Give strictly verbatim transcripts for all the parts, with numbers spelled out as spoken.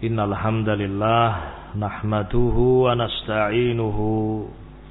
Innal hamdalillah nahmaduhu wa nasta'inuhu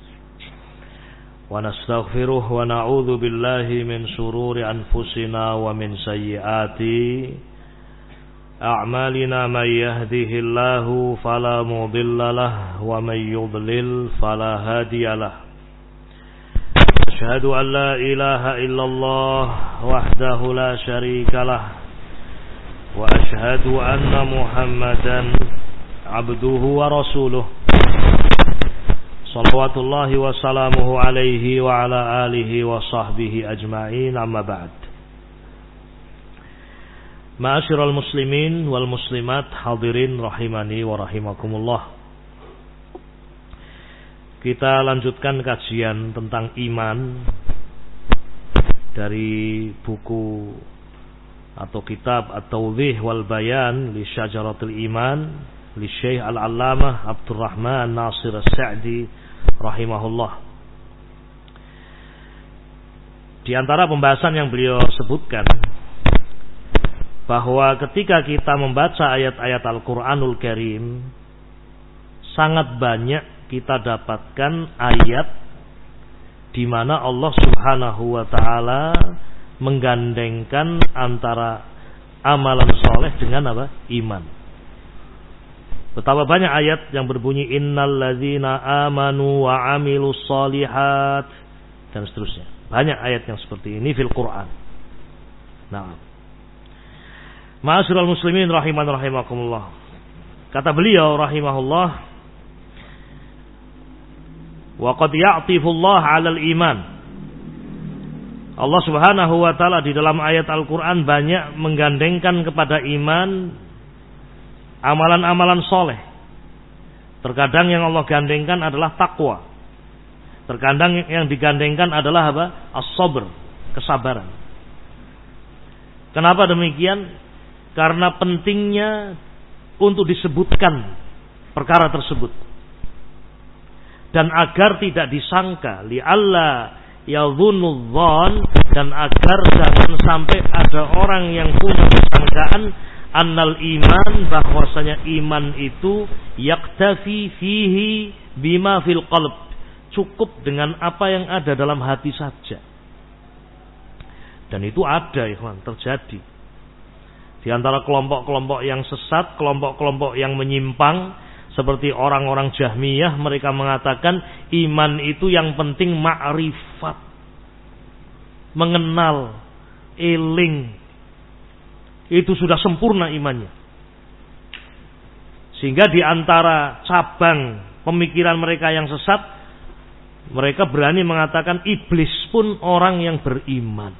wa nastaghfiruh wa na'udzu billahi min shururi anfusina wa min sayyiati a'malina. May yahdihillahu fala mudhillalah wa may yudlil fala hadiyalah. Asyhadu an la ilaha illallah wahdahu la syarikalah wa asyhadu anna Muhammadan abduhu wa rasuluh salawatullahi wa salamuhu alaihi wa ala alihi wa sahbihi ajma'in, amma ba'd. Ma'asyiral muslimin wal muslimat, hadirin rahimani wa rahimakumullah. Kita lanjutkan kajian tentang iman dari buku atau kitab At-Tawdih wal Bayan li Syajaratul Iman li Syekh Al-Allamah Abdurrahman Nasir As-Sa'di rahimahullah. Di antara pembahasan yang beliau sebutkan bahwa ketika kita membaca ayat-ayat Al-Qur'anul Karim, sangat banyak kita dapatkan ayat di mana Allah Subhanahu wa taala menggandengkan antara amalan soleh dengan apa? Iman. Betapa banyak ayat yang berbunyi innal ladzina amanu wa amilus solihat dan seterusnya. Banyak ayat yang seperti ini fil Quran. Nah, ma'asyiral muslimin rahiman rahimakumullah. Kata beliau rahimahullah, wa qad ya'tifullah 'alal iman. Allah Subhanahu wa taala di dalam ayat Al-Qur'an banyak menggandengkan kepada iman amalan-amalan soleh. Terkadang yang Allah gandengkan adalah takwa. Terkadang yang digandengkan adalah apa? As-sabr, kesabaran. Kenapa demikian? Karena pentingnya untuk disebutkan perkara tersebut. Dan agar tidak disangka li'alla yadhunnu dzan, dan agar jangan sampai ada orang yang punya persangkaan annal iman, bahwasanya iman itu yaktafi fihi bima fil qalb, cukup dengan apa yang ada dalam hati saja. Dan itu ada, ikhwan, terjadi di antara kelompok-kelompok yang sesat, kelompok-kelompok yang menyimpang, seperti orang-orang Jahmiyah. Mereka mengatakan iman itu yang penting ma'rifat, mengenal, eling, itu sudah sempurna imannya. Sehingga di antara cabang pemikiran mereka yang sesat, mereka berani mengatakan iblis pun orang yang beriman.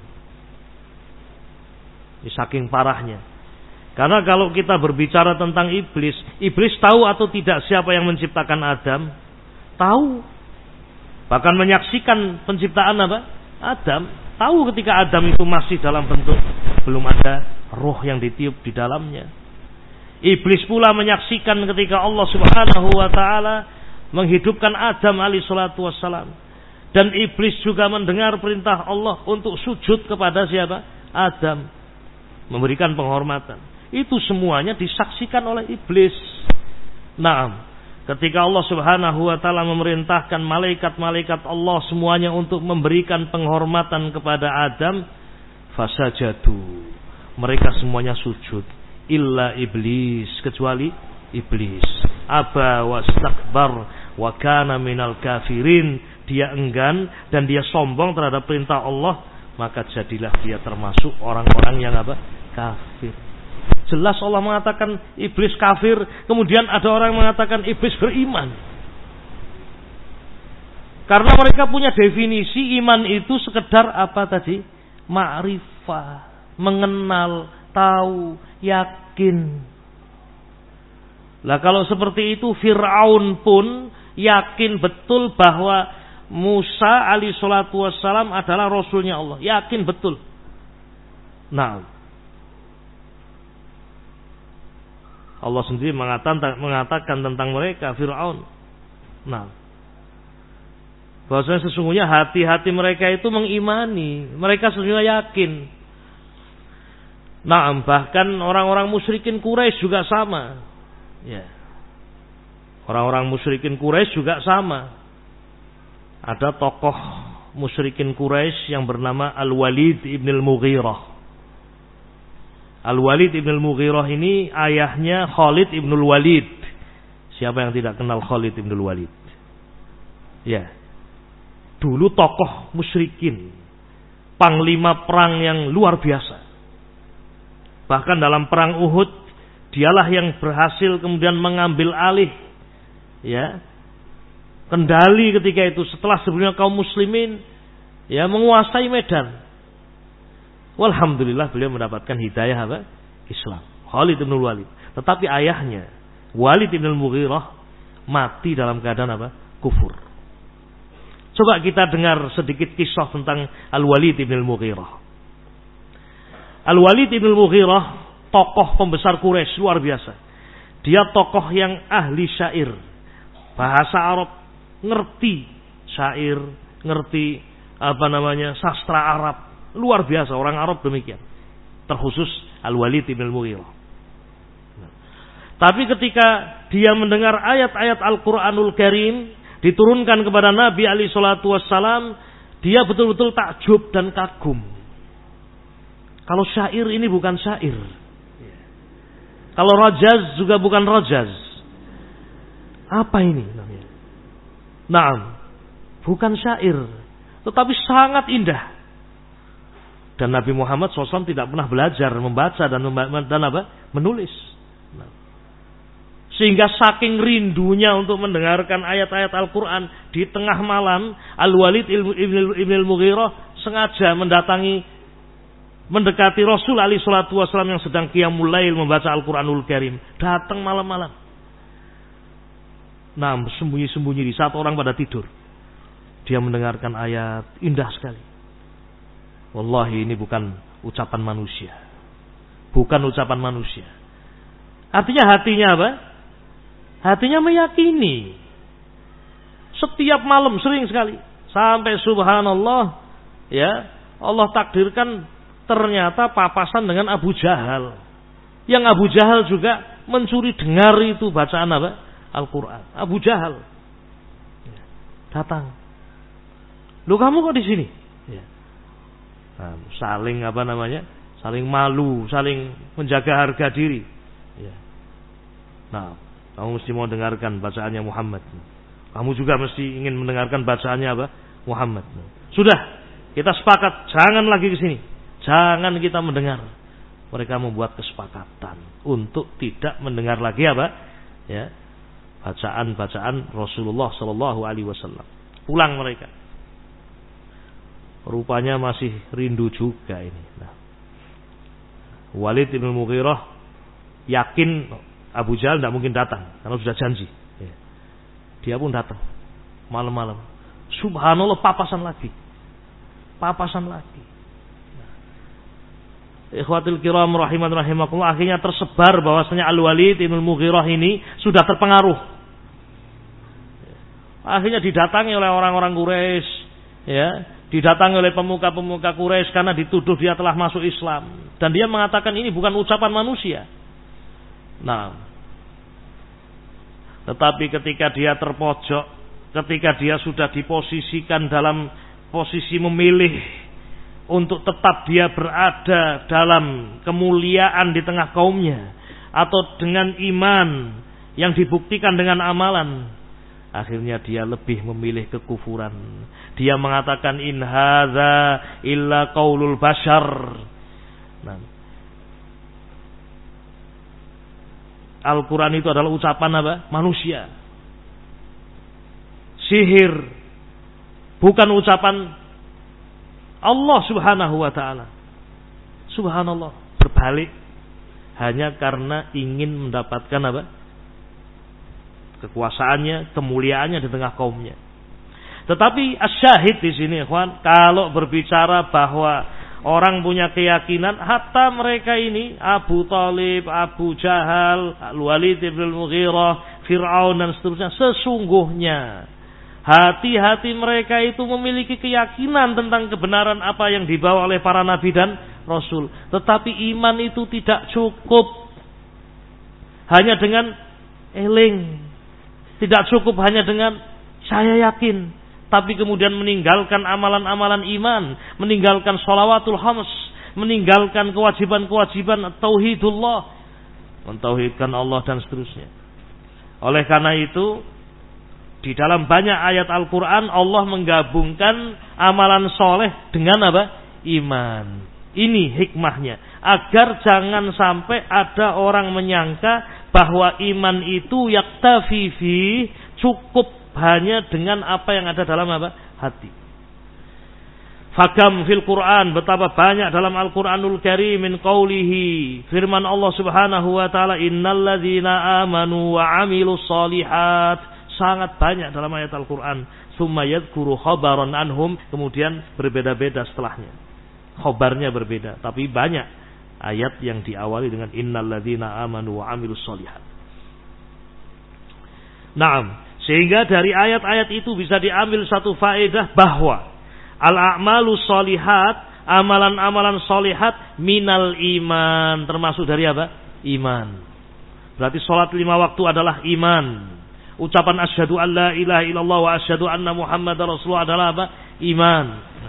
Ini saking parahnya. Karena kalau kita berbicara tentang iblis, iblis tahu atau tidak siapa yang menciptakan Adam? Tahu. Bahkan menyaksikan penciptaan apa? Adam. Tahu ketika Adam itu masih dalam bentuk, belum ada roh yang ditiup di dalamnya. Iblis pula menyaksikan ketika Allah Subhanahu wa taala menghidupkan Adam alaihi salatu wassalam. Dan iblis juga mendengar perintah Allah untuk sujud kepada siapa? Adam. Memberikan penghormatan. Itu semuanya disaksikan oleh iblis. Nah, ketika Allah Subhanahu wa taala memerintahkan malaikat-malaikat Allah semuanya untuk memberikan penghormatan kepada Adam, fasajadu, mereka semuanya sujud, illa iblis, kecuali iblis. Aba wastakbar wa kana minal kafirin, dia enggan dan dia sombong terhadap perintah Allah, maka jadilah dia termasuk orang-orang yang apa? Kafir. Jelas Allah mengatakan iblis kafir, kemudian ada orang yang mengatakan iblis beriman. Karena mereka punya definisi iman itu sekedar apa tadi? Ma'rifah, mengenal, tahu, yakin. Lah kalau seperti itu Fir'aun pun yakin betul bahwa Musa alaihi salatu wassalam adalah rasulnya Allah. Yakin betul. Nah, Allah sendiri mengatakan, mengatakan tentang mereka, Fir'aun. Nah, bahwasanya sesungguhnya hati-hati mereka itu mengimani, mereka sesungguhnya yakin. Nah, bahkan orang-orang musyrikin Quraisy juga sama. Ya. Orang-orang musyrikin Quraisy juga sama. Ada tokoh musyrikin Quraisy yang bernama Al-Walid ibn al-Mughirah. Al-Walid ibn al-Mughirah ini ayahnya Khalid ibn al-Walid. Siapa yang tidak kenal Khalid ibn al-Walid? Ya. Dulu tokoh musyrikin, panglima perang yang luar biasa. Bahkan dalam perang Uhud, dialah yang berhasil kemudian mengambil alih ya kendali ketika itu setelah sebelumnya kaum muslimin ya menguasai medan. Walhamdulillah beliau mendapatkan hidayah apa? Islam. Khalid bin Walid. Tetapi ayahnya Walid bin Mughirah mati dalam keadaan apa? Kufur. Coba kita dengar sedikit kisah tentang Al-Walid bin Mughirah. Al-Walid bin Mughirah tokoh pembesar Quraisy luar biasa. Dia tokoh yang ahli syair. Bahasa Arab, ngerti syair, ngerti apa namanya sastra Arab. Luar biasa orang Arab demikian. Terkhusus Al-Walid bin Mughirah. Tapi ketika dia mendengar ayat-ayat Al-Qur'anul Karim diturunkan kepada Nabi alaihi salatu wassalam, dia betul-betul takjub dan kagum. Kalau syair ini bukan syair. Kalau rajaz juga bukan rajaz. Apa ini namanya? Naam, bukan syair, tetapi sangat indah. Dan Nabi Muhammad shallallahu alaihi wasallam tidak pernah belajar membaca dan, dan apa? Menulis. Nah. Sehingga saking rindunya untuk mendengarkan ayat-ayat Al-Quran di tengah malam, Al-Walid ibn al-Mughirah sengaja mendatangi, mendekati Rasul alaihi salatu wasallam yang sedang qiyamul lail membaca Al-Quranul Karim. Datang malam-malam. Nah, sembunyi-sembunyi di saat orang pada tidur. Dia mendengarkan ayat indah sekali. Wallahi ini bukan ucapan manusia. Bukan ucapan manusia. Artinya hatinya apa? Hatinya meyakini. Setiap malam sering sekali. Sampai subhanallah. Ya, Allah takdirkan ternyata papasan dengan Abu Jahal. Yang Abu Jahal juga mencuri dengar itu bacaan apa? Al-Quran. Abu Jahal. Datang. Lu kamu kok di sini? Ya. Nah, saling apa namanya? Saling malu, saling menjaga harga diri. Ya. Nah, kamu mesti mau dengarkan bacaannya Muhammad. Kamu juga mesti ingin mendengarkan bacaannya apa? Muhammad. Sudah, kita sepakat, jangan lagi ke sini. Jangan kita mendengar. Mereka membuat kesepakatan untuk tidak mendengar lagi apa? Ya. Bacaan-bacaan Rasulullah sallallahu alaihi wasallam. Pulang mereka. Rupanya masih rindu juga ini. Nah. Walid bin Mughirah yakin Abu Jahal tidak mungkin datang karena sudah janji. Ya. Dia pun datang malam-malam. Subhanallah, papasan lagi, papasan lagi. Nah. Ikhwatul kiram rahiman rahimakumullah, akhirnya tersebar bahwasanya Al-Walid bin Mughirah ini sudah terpengaruh. Akhirnya didatangi oleh orang-orang Quraisy, ya, didatangi oleh pemuka-pemuka Quraisy karena dituduh dia telah masuk Islam, dan dia mengatakan ini bukan ucapan manusia. Nah, tetapi ketika dia terpojok, ketika dia sudah diposisikan dalam posisi memilih untuk tetap dia berada dalam kemuliaan di tengah kaumnya, atau dengan iman yang dibuktikan dengan amalan, akhirnya dia lebih memilih kekufuran. Dia mengatakan in hadza illa qaulul bashar. Nah, Al-Quran itu adalah ucapan apa? Manusia. Sihir. Bukan ucapan Allah subhanahu wa ta'ala. Subhanallah. Berbalik. Hanya karena ingin mendapatkan apa? Kekuasaannya, kemuliaannya di tengah kaumnya. Tetapi asyahid di sini, ikhwan, kalau berbicara bahwa orang punya keyakinan, hatta mereka ini Abu Talib, Abu Jahal, Al-Walid bin Mughirah, Fir'aun dan seterusnya, sesungguhnya hati-hati mereka itu memiliki keyakinan tentang kebenaran apa yang dibawa oleh para nabi dan rasul. Tetapi iman itu tidak cukup hanya dengan eling. Tidak cukup hanya dengan saya yakin, tapi kemudian meninggalkan amalan-amalan iman, meninggalkan sholawatul khams, meninggalkan kewajiban-kewajiban tauhidullah, mentauhidkan Allah dan seterusnya. Oleh karena itu, di dalam banyak ayat Al-Quran Allah menggabungkan amalan soleh dengan apa? Iman. Ini hikmahnya, agar jangan sampai ada orang menyangka bahwa iman itu yaktafi fi, cukup hanya dengan apa yang ada dalam apa? Hati. Fakam fil Quran, betapa banyak dalam Al-Quranul Karim min qawlihi, firman Allah Subhanahu wa taala, innal ladzina amanu wa amilus solihat, sangat banyak dalam ayat Al-Quran. Tsumma yadhkuru khabaran anhum, kemudian berbeda-beda setelahnya, khabarnya berbeda, tapi banyak ayat yang diawali dengan innal ladzina amanu wa amilus solihat. Naam, sehingga dari ayat-ayat itu bisa diambil satu faedah bahwa al-a'malu sholihat, amalan-amalan sholihat minal iman, termasuk dari apa? Iman. Berarti sholat lima waktu adalah iman. Ucapan asyhadu an la ilaha illallah wa asyhadu anna muhammadar rasulullah adalah apa? Iman.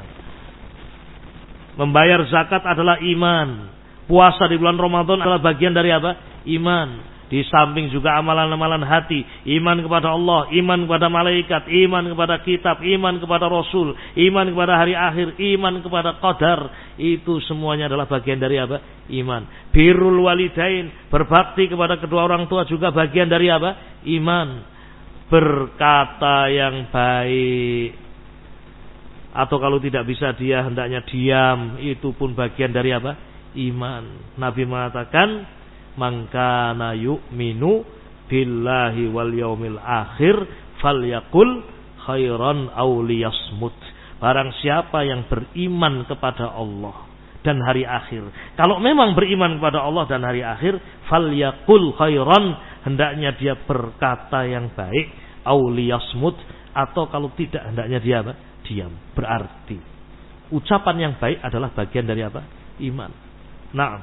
Membayar zakat adalah iman. Puasa di bulan Ramadan adalah bagian dari apa? Iman. Di samping juga amalan-amalan hati, iman kepada Allah, iman kepada malaikat, iman kepada kitab, iman kepada Rasul, iman kepada hari akhir, iman kepada qadar, itu semuanya adalah bagian dari apa? Iman. Birrul walidain, berbakti kepada kedua orang tua juga bagian dari apa? Iman. Berkata yang baik, atau kalau tidak bisa dia hendaknya diam, itu pun bagian dari apa? Iman. Nabi mengatakan, man kana yu'minu billahi wal yaumil akhir falyaqul khairan aw liyasmut. Barang siapa yang beriman kepada Allah dan hari akhir, kalau memang beriman kepada Allah dan hari akhir, falyaqul khairan, hendaknya dia berkata yang baik, aw liyasmut, atau kalau tidak hendaknya dia apa? Diam. Berarti ucapan yang baik adalah bagian dari apa? Iman. Nah,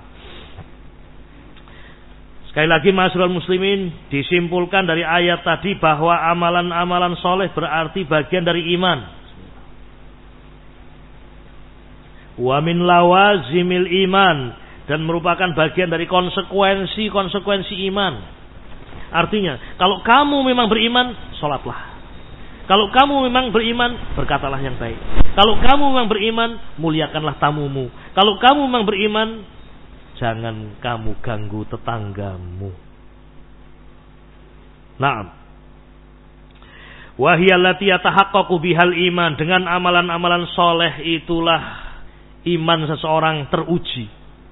sekali lagi ma'asyiral muslimin, disimpulkan dari ayat tadi bahwa amalan-amalan soleh berarti bagian dari iman. Wa min lawazimil iman, dan merupakan bagian dari konsekuensi-konsekuensi iman. Artinya, kalau kamu memang beriman, sholatlah. Kalau kamu memang beriman, berkatalah yang baik. Kalau kamu memang beriman, muliakanlah tamumu. Kalau kamu memang beriman, jangan kamu ganggu tetanggamu. Naam. Wa hiya allati yatahaqqaqu bihal iman, dengan amalan-amalan soleh itulah iman seseorang teruji,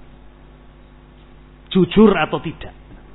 jujur atau tidak.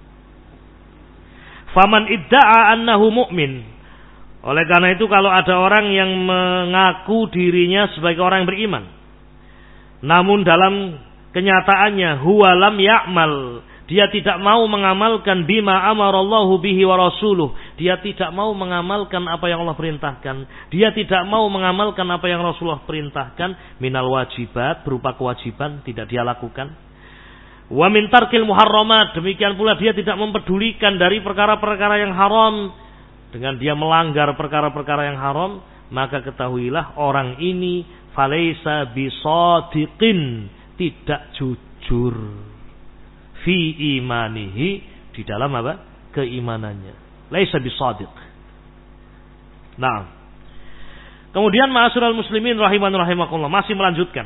Faman idda'a annahu mu'min, oleh karena itu kalau ada orang yang mengaku dirinya sebagai orang yang beriman, namun dalam kenyataannya huwa lam ya'mal, dia tidak mau mengamalkan bima amarallahu bihi wa rasuluh, dia tidak mau mengamalkan apa yang Allah perintahkan, dia tidak mau mengamalkan apa yang Rasulullah perintahkan, minal wajibat, berupa kewajiban tidak dia lakukan, wa min tarkil muharramat, demikian pula dia tidak mempedulikan dari perkara-perkara yang haram, dengan dia melanggar perkara-perkara yang haram, maka ketahuilah orang ini falaisa bisadiqin, tidak jujur fi imanihi, di dalam apa? Keimanannya. Laisa bisadiq. Nah, kemudian ma'asyiral muslimin rahiman rahimakumullah, masih melanjutkan.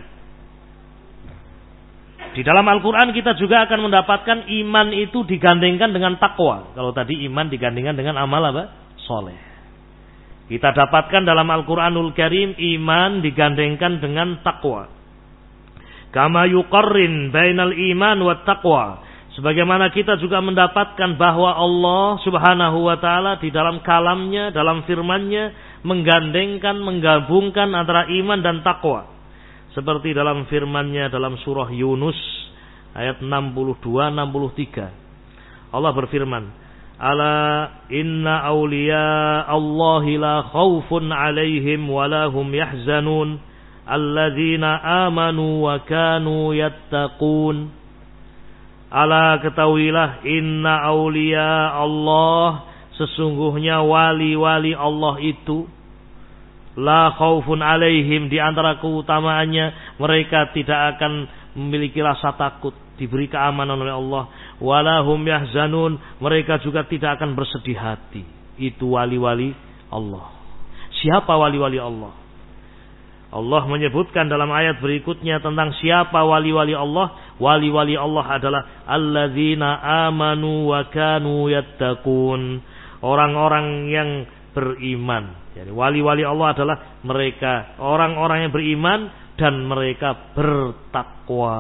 Di dalam Al-Quran kita juga akan mendapatkan iman itu digandengkan dengan takwa. Kalau tadi iman digandengkan dengan amal apa? Soleh. Kita dapatkan dalam Al-Quranul Karim iman digandengkan dengan takwa. Kama yuqarrin bainal iman wa taqwa, sebagaimana kita juga mendapatkan bahwa Allah Subhanahu wa taala di dalam kalamnya, dalam firman-Nya menggandengkan, menggabungkan antara iman dan takwa. Seperti dalam firman-Nya dalam surah Yunus ayat enam puluh dua enam puluh tiga. Allah berfirman, "Ala inna awliya Allahi la khaufun 'alaihim wa la hum yahzanun." Alladzina amanu wa kanu yattaqun. Ala ketahuilah inna auliya Allah, sesungguhnya wali-wali Allah itu la khaufun alaihim, di antara keutamaannya mereka tidak akan memiliki rasa takut, diberi keamanan oleh Allah. Walahum yahzanun, mereka juga tidak akan bersedih hati. Itu wali-wali Allah. Siapa wali-wali Allah? Allah menyebutkan dalam ayat berikutnya tentang siapa wali-wali Allah. Wali-wali Allah adalah alladzina amanu wa kanu yattaqun, orang-orang yang beriman. Jadi wali-wali Allah adalah mereka orang-orang yang beriman dan mereka bertakwa.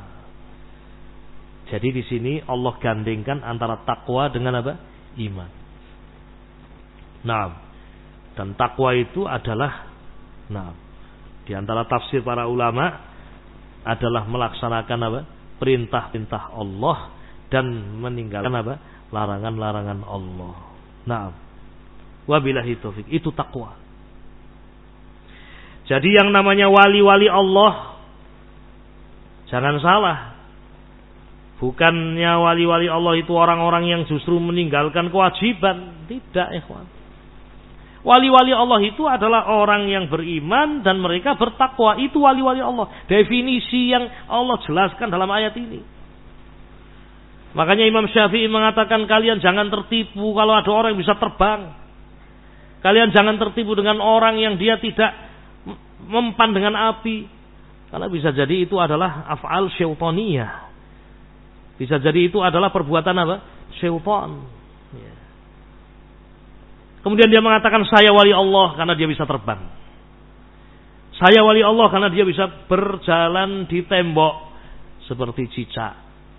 Jadi di sini Allah gandengkan antara takwa dengan apa? Iman. Nah, dan takwa itu adalah, nah, di antara tafsir para ulama adalah melaksanakan apa? Perintah-perintah Allah dan meninggalkan apa? Larangan-larangan Allah. Nah, wabillahi taufik, itu takwa. Jadi yang namanya wali-wali Allah, jangan salah, bukannya wali-wali Allah itu orang-orang yang justru meninggalkan kewajiban. Tidak, ikhwan. Wali-wali Allah itu adalah orang yang beriman dan mereka bertakwa. Itu wali-wali Allah. Definisi yang Allah jelaskan dalam ayat ini. Makanya Imam Syafi'i mengatakan, kalian jangan tertipu kalau ada orang yang bisa terbang. Kalian jangan tertipu dengan orang yang dia tidak mempan dengan api. Karena bisa jadi itu adalah af'al syaitaniyah. Bisa jadi itu adalah perbuatan apa? Syaitan. Ya. Kemudian dia mengatakan saya wali Allah karena dia bisa terbang. Saya wali Allah karena dia bisa berjalan di tembok seperti cicak.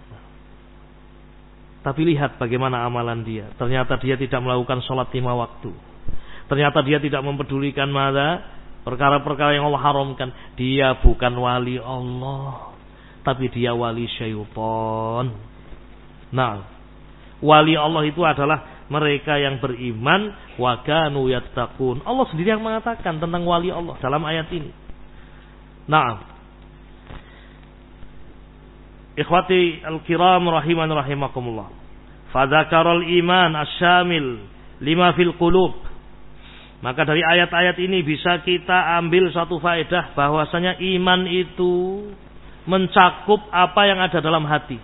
Tapi lihat bagaimana amalan dia. Ternyata dia tidak melakukan sholat lima waktu. Ternyata dia tidak mempedulikan mana perkara-perkara yang Allah haramkan. Dia bukan wali Allah, tapi dia wali syaitan. Nah, wali Allah itu adalah mereka yang beriman wa kanu yattaqun. Allah sendiri yang mengatakan tentang wali Allah dalam ayat ini. Nah, ikhwati al-kiram rahiman rahimakumullah. Fadzakarul iman asyamil lima fil qulub. Maka dari ayat-ayat ini bisa kita ambil satu faedah bahwasanya iman itu mencakup apa yang ada dalam hati.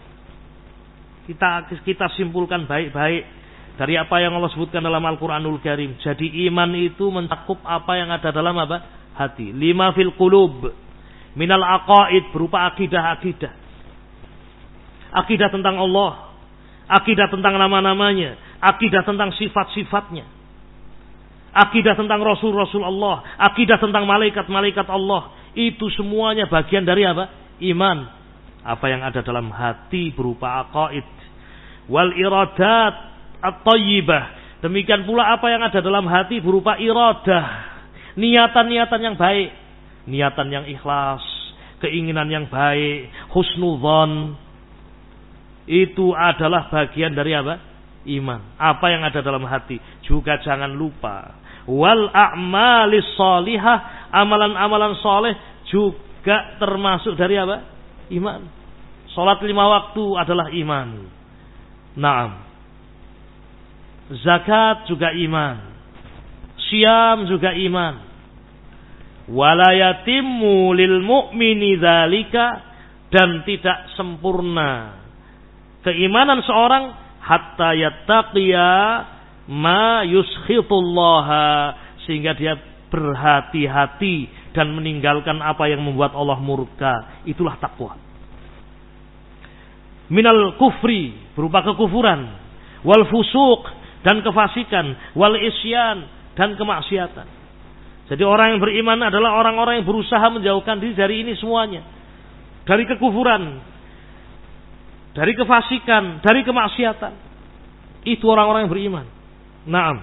Kita kita simpulkan baik-baik dari apa yang Allah sebutkan dalam Al-Quranul Karim. Jadi iman itu mencakup apa yang ada dalam apa? Hati. Lima fil qulub. Minal aqaid, berupa akidah-akidah. Akidah tentang Allah. Akidah tentang nama-namanya. Akidah tentang sifat-sifatnya. Akidah tentang Rasul-Rasul Allah. Akidah tentang malaikat-malaikat Allah. Itu semuanya bagian dari apa? Iman. Apa yang ada dalam hati berupa aqaid. Wal iradat at-tayyibah. Demikian pula apa yang ada dalam hati berupa iradah. Niatan-niatan yang baik. Niatan yang ikhlas. Keinginan yang baik. Husnudzon. Itu adalah bagian dari apa? Iman. Apa yang ada dalam hati. Juga jangan lupa. Wal a'malis sholihah. Amalan-amalan soleh juga termasuk dari apa? Iman. Salat lima waktu adalah iman. Naam. Zakat juga iman. Syam juga iman. Wala yatimmu lil mu'mini dzalika, dan tidak sempurna keimanan seorang hatta yattaqiya ma yuskhitullaha, sehingga dia berhati-hati dan meninggalkan apa yang membuat Allah murka. Itulah takwa. Minal kufri, berupa kekufuran, wal fusuq, dan kefasikan, wal isyan, dan kemaksiatan. Jadi orang yang beriman adalah orang-orang yang berusaha menjauhkan diri dari ini semuanya. Dari kekufuran, dari kefasikan, dari kemaksiatan. Itu orang-orang yang beriman. Naam.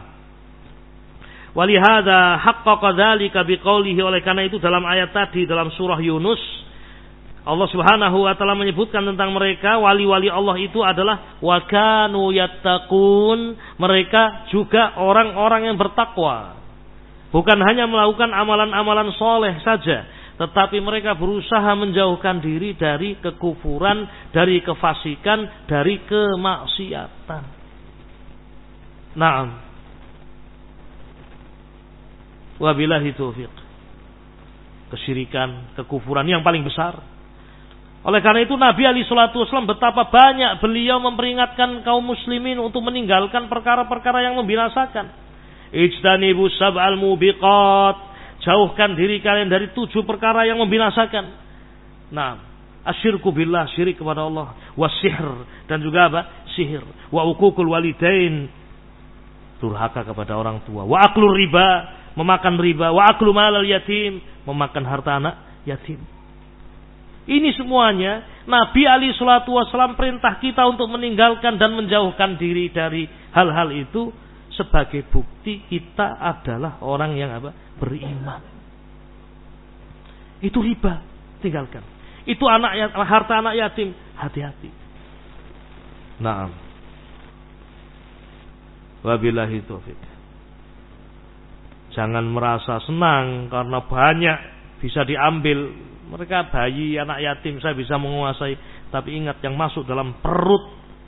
Walihada haqqaqa dzalika biqaulihi, oleh karena itu dalam ayat tadi dalam surah Yunus Allah Subhanahu wa taala menyebutkan tentang mereka, wali-wali Allah itu adalah wa kanu yattaqun, mereka juga orang-orang yang bertakwa. Bukan hanya melakukan amalan-amalan soleh saja, tetapi mereka berusaha menjauhkan diri dari kekufuran, dari kefasikan, dari kemaksiatan. Naam. Wabillahi taufiq. Kesyirikan, kekufuran yang paling besar. Oleh karena itu Nabi alaihi salatu wasallam betapa banyak beliau memperingatkan kaum muslimin untuk meninggalkan perkara-perkara yang membinasakan. Ijtanibu sab'al mubiqat, jauhkan diri kalian dari tujuh perkara yang membinasakan. Nah, asyirku billah, syirik kepada Allah, wasihr, dan juga apa? Sihir, wa uququl walidain, durhaka kepada orang tua, wa aklur riba, memakan riba, wa aklu malal yatim, memakan harta anak yatim. Ini semuanya Nabi alaihi salatu wasallam perintah kita untuk meninggalkan dan menjauhkan diri dari hal-hal itu sebagai bukti kita adalah orang yang apa? Beriman. Itu riba, tinggalkan. Itu anak harta anak yatim, hati-hati. Naam. Wabillahi taufiq. Jangan merasa senang karena banyak bisa diambil. Mereka bayi, anak yatim saya bisa menguasai. Tapi ingat, yang masuk dalam perut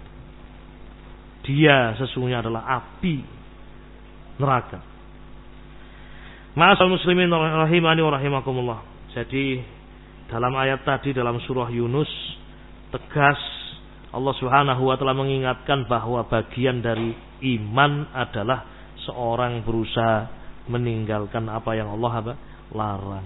dia sesungguhnya adalah api neraka. Ma'asal muslimin rahimani wa rahimakumullah. Jadi dalam ayat tadi dalam surah Yunus tegas Allah Subhanahu wa taala mengingatkan bahwa bagian dari iman adalah seorang berusaha meninggalkan apa yang Allah apa? Larang.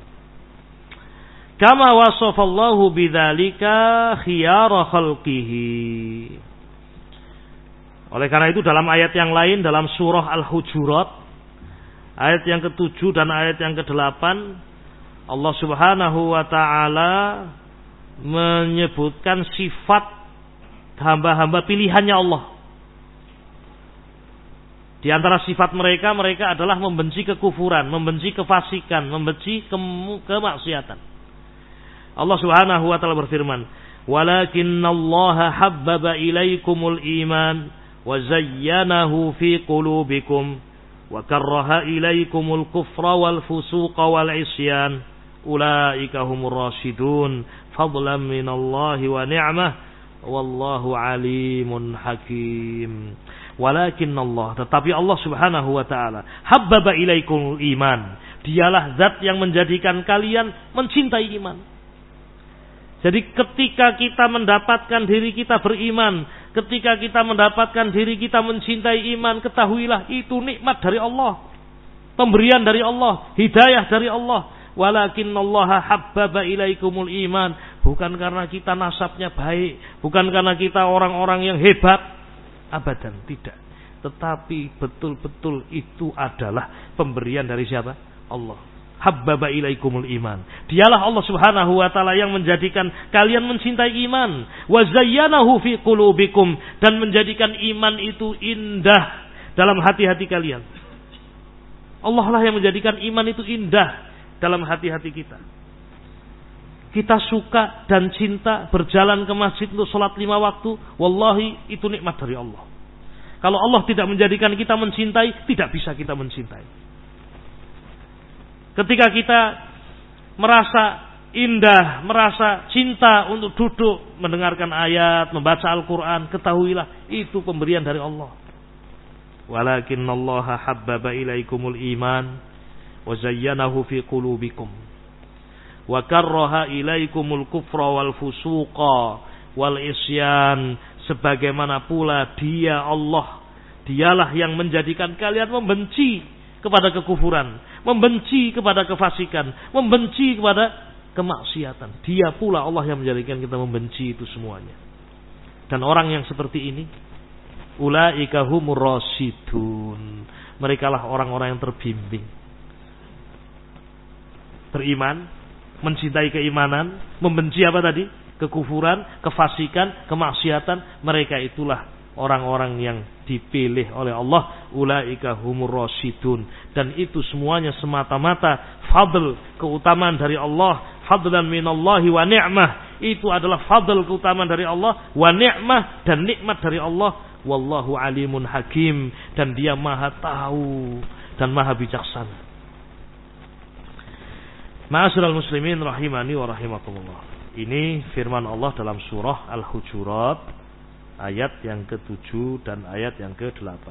Kama wasafallahu bidzalika khiyara khalqihi. Oleh karena itu dalam ayat yang lain dalam surah Al-Hujurat ayat yang ketujuh dan ayat yang kedelapan Allah Subhanahu wa taala menyebutkan sifat hamba-hamba pilihannya Allah. Di antara sifat mereka mereka adalah membenci kekufuran, membenci kefasikan, membenci ke- kemaksiatan. Allah Subhanahu wa taala berfirman, "Walakinnallaha habbaba ilaikumul iman wa zayyanahu fi qulubikum wa karraha ilaikumul kufra wal fusuqa wal isyan ulaika humur rasyidun fadlan minallahi wa ni'mah wallahu alimun hakim." Walakinnallah, tetapi Allah Subhanahu wa taala habbaba ilaikumul iman. Dialah zat yang menjadikan kalian mencintai iman. Jadi ketika kita mendapatkan diri kita beriman, ketika kita mendapatkan diri kita mencintai iman, ketahuilah itu nikmat dari Allah, pemberian dari Allah, hidayah dari Allah. Walakinnallaha habbaba ilaikumul iman, bukan karena kita nasabnya baik, bukan karena kita orang-orang yang hebat, abadan tidak. Tetapi betul-betul itu adalah pemberian dari siapa? Allah. Habbaba ilaikumul iman. Dialah Allah Subhanahu wa taala yang menjadikan kalian mencintai iman. Wa zayyanahu fi qulubikum, dan menjadikan iman itu indah dalam hati-hati kalian. Allah lah yang menjadikan iman itu indah dalam hati-hati kita. Kita suka dan cinta berjalan ke masjid untuk salat lima waktu, wallahi itu nikmat dari Allah. Kalau Allah tidak menjadikan kita mencintai, tidak bisa kita mencintai. Ketika kita merasa indah, merasa cinta untuk duduk mendengarkan ayat, membaca Al-Quran, ketahuilah itu pemberian dari Allah. Walakinnallaha habbaba ilaikumul iman wa zayyanahu fi qulubikum wa karraha ilaikumul kufra wal fusuqa wal isyan. Sebagaimana pula dia Allah, dialah yang menjadikan kalian membenci kepada kekufuran, membenci kepada kefasikan, membenci kepada kemaksiatan. Dia pula Allah yang menjadikan kita membenci itu semuanya. Dan orang yang seperti ini, ulaika humur rasyidun, merekalah orang-orang yang terbimbing. Beriman, mencintai keimanan, membenci apa tadi? Kekufuran, kefasikan, kemaksiatan. Mereka itulah orang-orang yang dipilih oleh Allah, ulaika humur rasyidun. Dan itu semuanya semata-mata fadl, keutamaan dari Allah, fadlan minallahi wa ni'mah. Itu adalah fadl, keutamaan dari Allah, wa ni'mah, dan nikmat dari Allah. Wallahu alimun hakim, dan dia maha tahu dan maha bijaksana. Ma'asyiral muslimin rahimani wa rahimakumullah. Ini firman Allah dalam surah Al-Hujurat ayat yang ketujuh dan ayat yang kedelapan.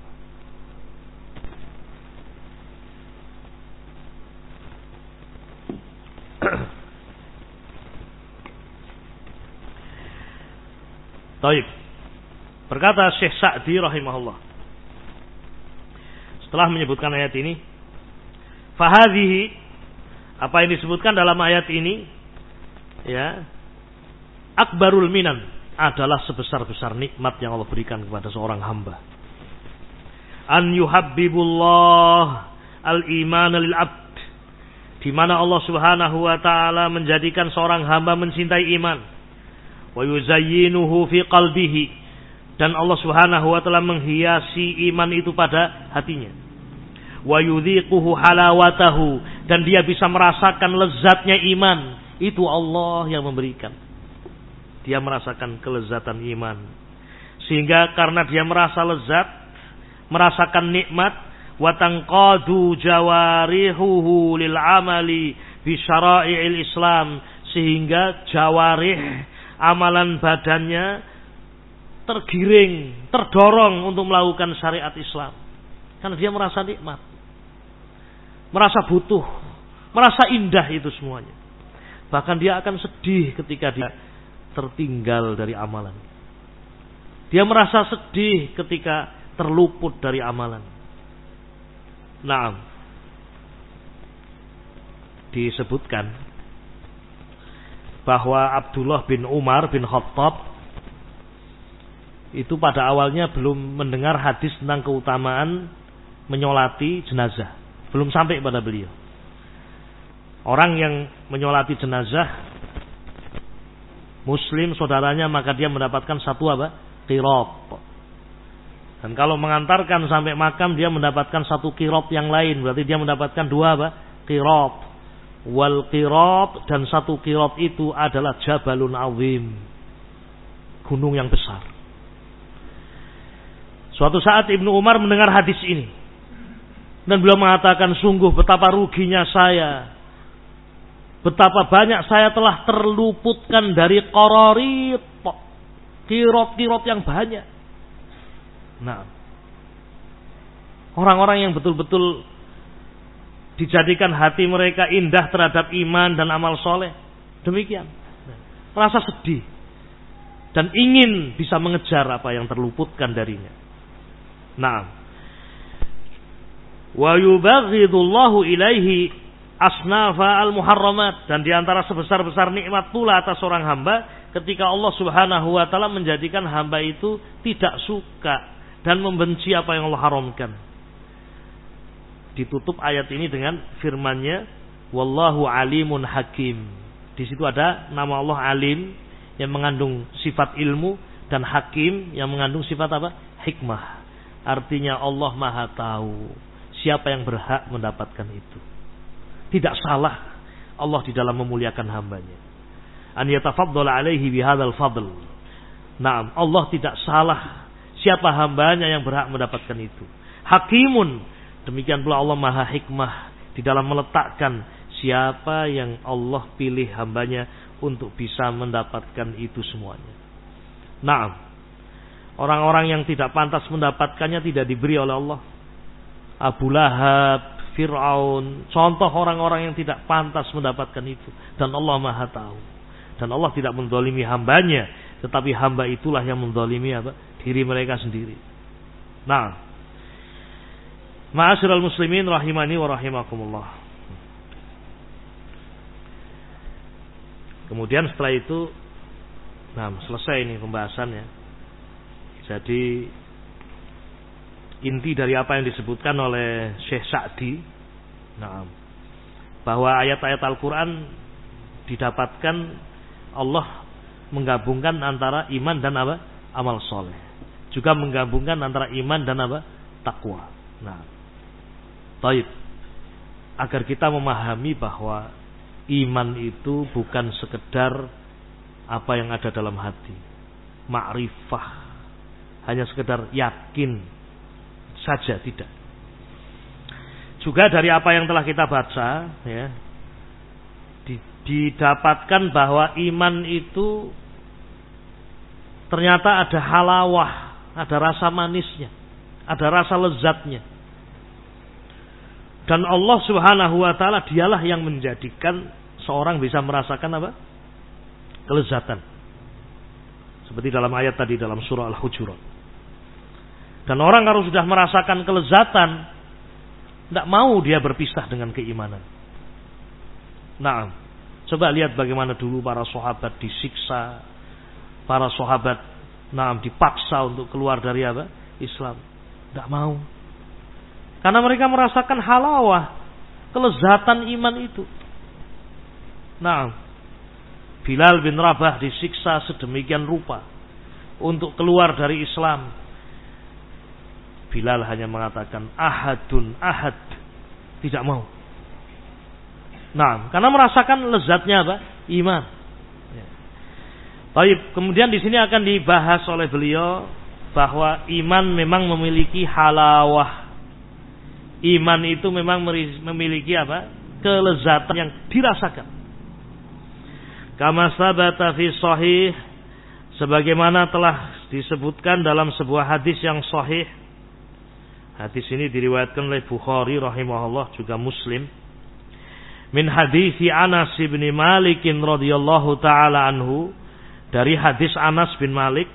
Taib. Berkata Syekh Sa'di rahimahullah, setelah menyebutkan ayat ini, fahadhihi, apa yang disebutkan dalam ayat ini, ya, akbarul minan, adalah sebesar-besar nikmat yang Allah berikan kepada seorang hamba. An yuhabbibullah al-iman lil abd, di mana Allah Subhanahu wa taala menjadikan seorang hamba mencintai iman. Wa yuzayyinuhu fi qalbihi, dan Allah Subhanahu wa taala menghiasi iman itu pada hatinya. Wa yudhiquhu halawatahu, dan dia bisa merasakan lezatnya iman. Itu Allah yang memberikan. Dia merasakan kelezatan iman. Sehingga karena dia merasa lezat, merasakan nikmat, wa tanqadu jawarihuhu lil amali bi syara'i'il Islam, sehingga jawarih, amalan badannya tergiring, terdorong untuk melakukan syariat Islam. Karena dia merasa nikmat, merasa butuh, merasa indah itu semuanya. Bahkan dia akan sedih ketika dia tertinggal dari amalan. Dia merasa sedih ketika terluput dari amalan. Naam. Disebutkan bahwa Abdullah bin Umar bin Khattab itu pada awalnya belum mendengar hadis tentang keutamaan menyolati jenazah. Belum sampai pada beliau. Orang yang menyolati jenazah muslim saudaranya, maka dia mendapatkan satu apa? Qirat. Dan kalau mengantarkan sampai makam, dia mendapatkan satu qirat yang lain. Berarti dia mendapatkan dua apa? Qirat. Wal qirat, dan satu qirat itu adalah jabalun azim, gunung yang besar. Suatu saat Ibnu Umar mendengar hadis ini, dan beliau mengatakan, sungguh betapa ruginya saya, betapa banyak saya telah terluputkan dari qararit, qirat-qirat yang banyak. Nah, orang-orang yang betul-betul dijadikan hati mereka indah terhadap iman dan amal soleh, demikian, merasa sedih dan ingin bisa mengejar apa yang terluputkan darinya. Nah, wa yubaghidullahu ilaihi asnafa al-muharramat, dan diantara sebesar-besar nikmat pula atas seorang hamba ketika Allah Subhanahu wa taala menjadikan hamba itu tidak suka dan membenci apa yang Allah haramkan. Ditutup ayat ini dengan firman-Nya, wallahu alimun hakim. Di situ ada nama Allah Alim yang mengandung sifat ilmu, dan Hakim yang mengandung sifat apa? Hikmah. Artinya Allah Maha tahu siapa yang berhak mendapatkan itu. Tidak salah Allah di dalam memuliakan hambanya. An yatafaddala alaihi bihadzal fadl. Naam, Allah tidak salah siapa hambanya yang berhak mendapatkan itu. Hakimun, demikian pula Allah Maha Hikmah di dalam meletakkan siapa yang Allah pilih hambanya untuk bisa mendapatkan itu semuanya. Naam, orang-orang yang tidak pantas mendapatkannya tidak diberi oleh Allah. Abu Lahab, Fir'aun, contoh orang-orang yang tidak pantas mendapatkan itu. Dan Allah Maha tahu. Dan Allah tidak menzalimi hambanya, tetapi hamba itulah yang menzalimi apa? Diri mereka sendiri. Nah, ma'asyiral muslimin rahimani wa rahimakumullah. Kemudian setelah itu, nah, selesai ini pembahasannya. Jadi inti dari apa yang disebutkan oleh Syekh Sa'di, nah, bahwa ayat-ayat Al-Quran didapatkan Allah menggabungkan antara iman dan apa? Amal soleh. Juga menggabungkan antara iman dan apa? Takwa. Nah, taib. Agar kita memahami bahwa iman itu bukan sekedar apa yang ada dalam hati, ma'rifah, hanya sekedar yakin saja, tidak. Juga dari apa yang telah kita baca, ya, didapatkan bahwa iman itu ternyata ada halawah, ada rasa manisnya, ada rasa lezatnya. Dan Allah Subhanahu wa taala dialah yang menjadikan seorang bisa merasakan apa? Kelezatan. Seperti dalam ayat tadi dalam surah Al-Hujurat. Dan orang kalau sudah merasakan kelezatan, tidak mau dia berpisah dengan keimanan. Nah, coba lihat bagaimana dulu para sahabat disiksa, para sahabat nah dipaksa untuk keluar dari apa? Islam. Tidak mau. Karena mereka merasakan halawah, kelezatan iman itu. Nah, Bilal bin Rabah disiksa sedemikian rupa untuk keluar dari Islam. Bilal hanya mengatakan ahadun ahad, tidak mau. Nah, karena merasakan lezatnya apa? Iman. Ya. Baik, kemudian di sini akan dibahas oleh beliau bahwa iman memang memiliki halawah. Iman itu memang memiliki apa? Kelezatan yang dirasakan. Kama sabata fi sahih, sebagaimana telah disebutkan dalam sebuah hadis yang sahih. Hadis ini diriwayatkan oleh Bukhari rahimahullah, juga Muslim. Min hadis Anas bin Malik radhiyallahu taala anhu, dari hadis Anas bin Malik,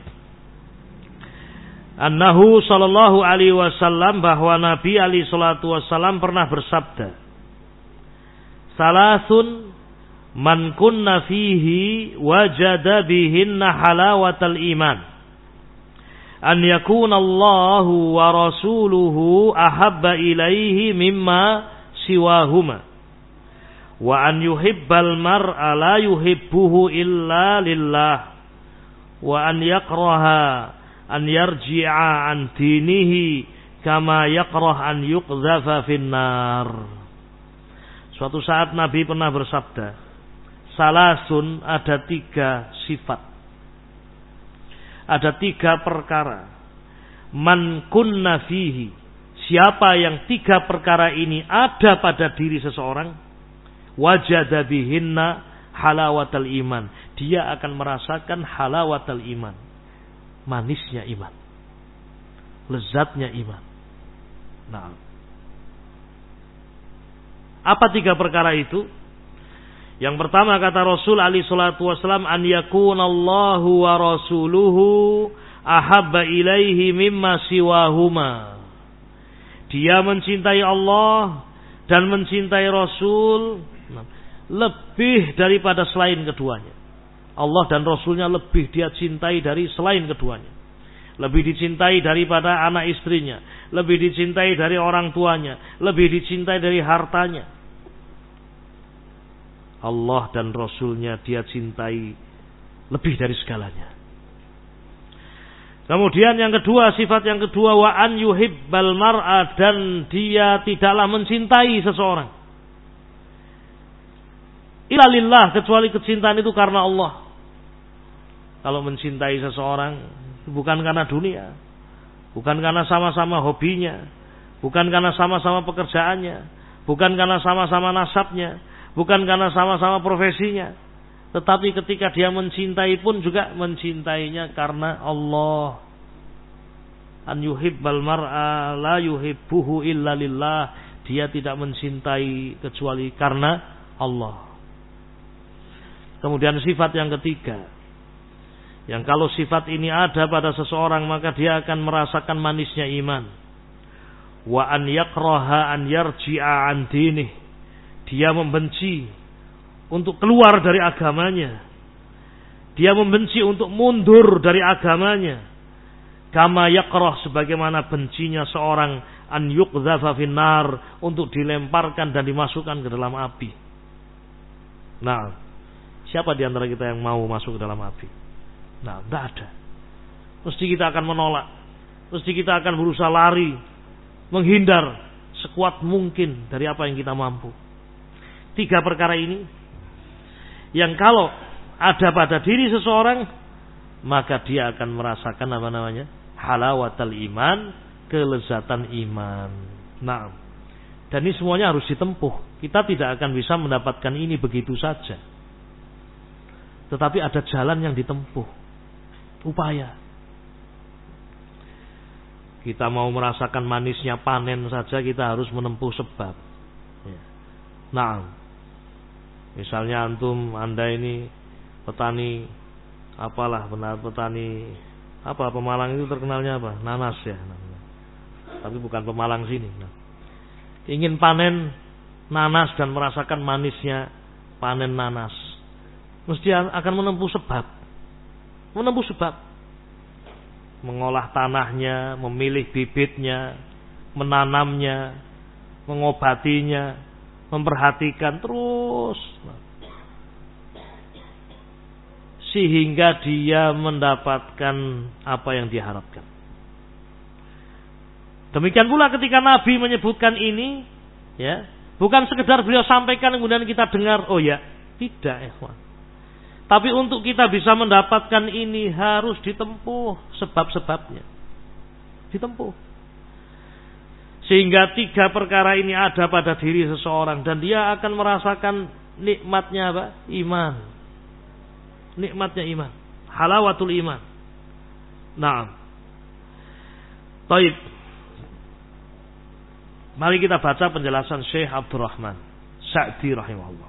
annahu sallallahu alaihi wasallam, bahwa Nabi alaihi salatu wasallam pernah bersabda, salasun man kunna fihi wajada bihinna halawatal iman, an yakuna Allahu wa rasuluhu ahabba ilaihi mimma siwahuma, wa an yuhibbal mar'a la yuhibbuhu illa lillah, wa an yakraha an yarji'a an dinihi kama yakrah an yuqdhafa finnar. Suatu saat Nabi pernah bersabda, salasun, ada tiga sifat, ada tiga perkara. Man kunna fihi, siapa yang tiga perkara ini ada pada diri seseorang, wajada bihinna halawatal iman, dia akan merasakan halawatal iman, manisnya iman, lezatnya iman. Nah, apa tiga perkara itu? Yang pertama kata Rasul alaihi salatu wasallam, an yakunallahu wa rasuluhu ahabba ilaihi mimma siwahuma. Dia mencintai Allah dan mencintai Rasul lebih daripada selain keduanya. Allah dan Rasulnya lebih dia cintai dari selain keduanya. Lebih dicintai daripada anak istrinya, lebih dicintai dari orang tuanya, lebih dicintai dari hartanya. Allah dan Rasulnya dia cintai lebih dari segalanya. Kemudian yang kedua, sifat yang kedua, wa an yuhibbal mar'a, dan dia tidaklah mencintai seseorang illa lillah, kecuali kecintaan itu karena Allah. Kalau mencintai seseorang bukan karena dunia, bukan karena sama-sama hobinya, bukan karena sama-sama pekerjaannya, bukan karena sama-sama nasabnya, bukan karena sama-sama profesinya, tetapi ketika dia mencintai pun juga mencintainya karena Allah. An yuhibbal mar'a la yuhibbuhu illa lillah, dia tidak mencintai kecuali karena Allah. Kemudian sifat yang ketiga, yang kalau sifat ini ada pada seseorang maka dia akan merasakan manisnya iman. Wa an yakraha an yarji'a an dinih, dia membenci untuk keluar dari agamanya. Dia membenci untuk mundur dari agamanya. Kama yakrah, sebagaimana bencinya seorang an yuqdhafa finnar, untuk dilemparkan dan dimasukkan ke dalam api. Nah, siapa di antara kita yang mau masuk ke dalam api? Nah, tidak ada. Mesti kita akan menolak. Mesti kita akan berusaha lari, menghindar sekuat mungkin dari apa yang kita mampu. Tiga perkara ini yang kalau ada pada diri seseorang, maka dia akan merasakan apa namanya? Halawatal iman, kelezatan iman. Nah, dan ini semuanya harus ditempuh. Kita tidak akan bisa mendapatkan ini begitu saja. tetapi ada jalan yang ditempuh, upaya. Kita mau merasakan manisnya panen saja kita harus menempuh sebab. Nah, misalnya antum, anda ini petani, apalah benar petani apa Pemalang itu terkenalnya apa? Nanas ya. Tapi bukan Pemalang sini. Nah, ingin panen nanas dan merasakan manisnya panen nanas, mesti akan menempuh sebab. Menempuh sebab. Mengolah tanahnya, memilih bibitnya, menanamnya, mengobatinya, memperhatikan terus. Sehingga dia mendapatkan apa yang dia harapkan. Demikian pula ketika Nabi menyebutkan ini, ya, bukan sekedar beliau sampaikan kemudian kita dengar, oh ya, tidak, ikhwan. Tapi untuk kita bisa mendapatkan ini harus ditempuh sebab-sebabnya. Ditempuh. Sehingga tiga perkara ini ada pada diri seseorang dan dia akan merasakan nikmatnya apa? Iman. Nikmatnya iman. Halawatul iman. Nah. Baik. Mari kita baca penjelasan Syekh Abdurrahman Sa'di rahimahullah.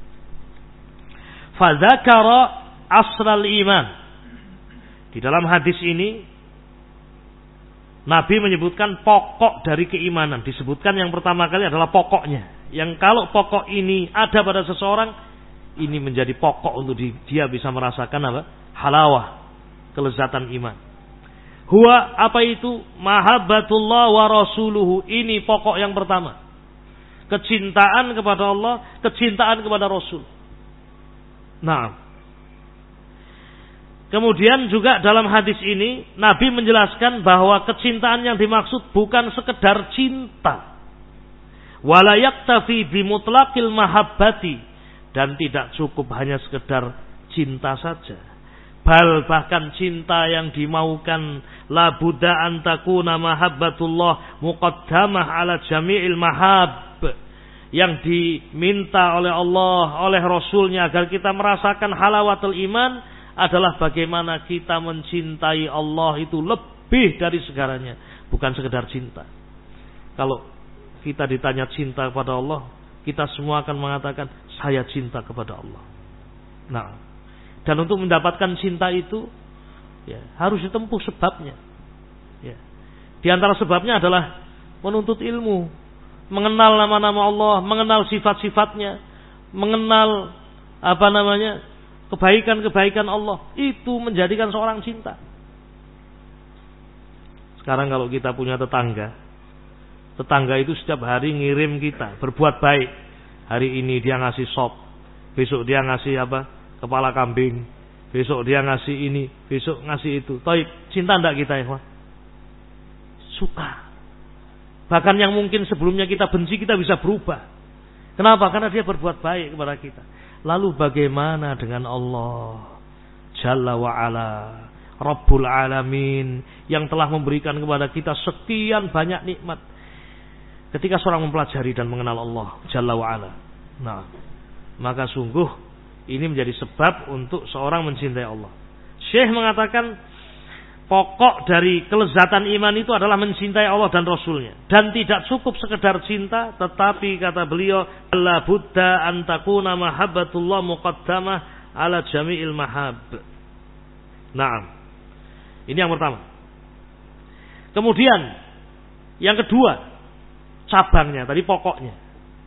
Fadzakara asral iman. Di dalam hadis ini Nabi menyebutkan pokok dari keimanan. Disebutkan yang pertama kali adalah pokoknya. Yang kalau pokok ini ada pada seseorang, ini menjadi pokok untuk dia bisa merasakan apa? Halawah, kelezatan iman. Huwa apa itu? Mahabbatullah wa rasuluhu. Ini pokok yang pertama. Kecintaan kepada Allah, kecintaan kepada Rasul. Nah. Kemudian juga dalam hadis ini Nabi menjelaskan bahwa kecintaan yang dimaksud bukan sekedar cinta. Wala yaktafi bi mutlaqil mahabbati, dan tidak cukup hanya sekedar cinta saja. Bal bahkan cinta yang dimaukan la budda an takuna mahabbatullah muqaddamah ala jami'il mahab, yang diminta oleh Allah, oleh Rasulnya agar kita merasakan halawatul iman adalah bagaimana kita mencintai Allah itu lebih dari segalanya, bukan sekedar cinta. Kalau kita ditanya cinta kepada Allah, kita semua akan mengatakan saya cinta kepada Allah. Nah, dan untuk mendapatkan cinta itu ya, harus ditempuh sebabnya. Ya. Di antara sebabnya adalah menuntut ilmu, mengenal nama-nama Allah, mengenal sifat-sifatnya, mengenal apa namanya kebaikan-kebaikan Allah. Itu menjadikan seorang cinta. Sekarang kalau kita punya tetangga, tetangga itu setiap hari ngirim kita berbuat baik. Hari ini dia ngasih sop, besok dia ngasih apa? Kepala kambing, besok dia ngasih ini, besok ngasih itu. Taib, cinta enggak kita ya? Suka. Bahkan yang mungkin sebelumnya kita benci, kita bisa berubah. Kenapa? Karena dia berbuat baik kepada kita. Lalu bagaimana dengan Allah Jalla wa'ala, Rabbul Alamin, yang telah memberikan kepada kita sekian banyak nikmat. Ketika seorang mempelajari dan mengenal Allah Jalla wa'ala, nah, maka sungguh ini menjadi sebab untuk seorang mencintai Allah. Syekh mengatakan pokok dari kelezatan iman itu adalah mencintai Allah dan Rasulnya. Dan tidak cukup sekedar cinta, tetapi kata beliau, la budda an takuna mahabbatullah muqaddamah ala jami'il mahab. Naam. Ini yang pertama. Kemudian yang kedua, cabangnya, tadi pokoknya.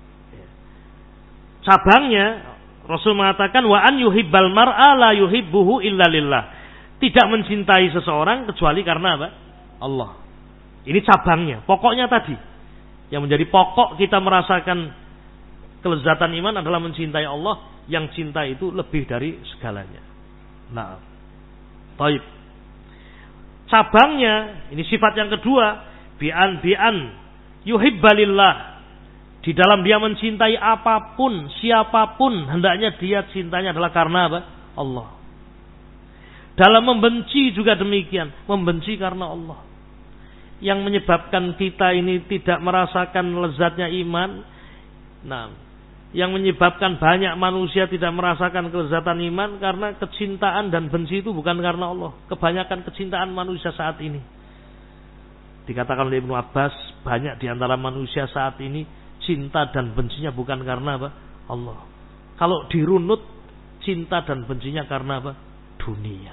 Cabangnya Rasul mengatakan wa an yuhibbal mar'a la yuhibbuhu illa lillah. Tidak mencintai seseorang kecuali karena apa? Allah. Ini cabangnya. Pokoknya tadi, yang menjadi pokok kita merasakan kelezatan iman adalah mencintai Allah, yang cinta itu lebih dari segalanya. Nah, baik. Cabangnya, ini sifat yang kedua, bi'an bi'an yuhibbalillah. Di dalam dia mencintai apapun, siapapun, hendaknya dia cintanya adalah karena apa? Allah. Dalam membenci juga demikian, membenci karena Allah. Yang menyebabkan kita ini tidak merasakan lezatnya iman, nah, yang menyebabkan banyak manusia tidak merasakan kelezatan iman karena kecintaan dan benci itu bukan karena Allah. Kebanyakan kecintaan manusia saat ini, dikatakan oleh Ibnu Abbas, banyak di antara manusia saat ini cinta dan bencinya bukan karena apa? Allah. Kalau dirunut, cinta dan bencinya karena apa? Dunia.